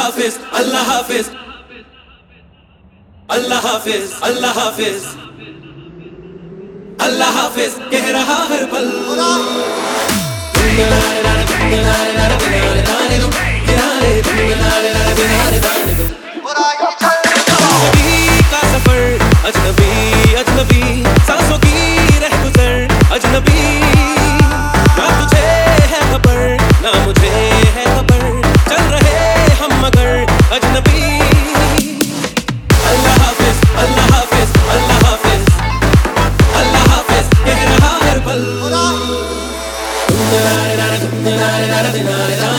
हाफिज अल्लाह हाफिज अल्लाह हाफिज अल्लाह हाफिज अल्लाह हाफिज कह रहा हर पल। का सफर अजनबी अजनबी सांसों की रहगुजर अजनबी, ना तुझे है खबर ना मुझे है खबर, चल रहे हम मगर अजनबी। अल्लाह हाफिज अल्लाह हाफिज अल्लाह हाफिज अल्लाह हाफिज कह रहा हर पल।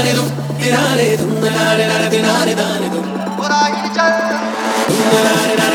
किनारे तुम किनारे दाने तुम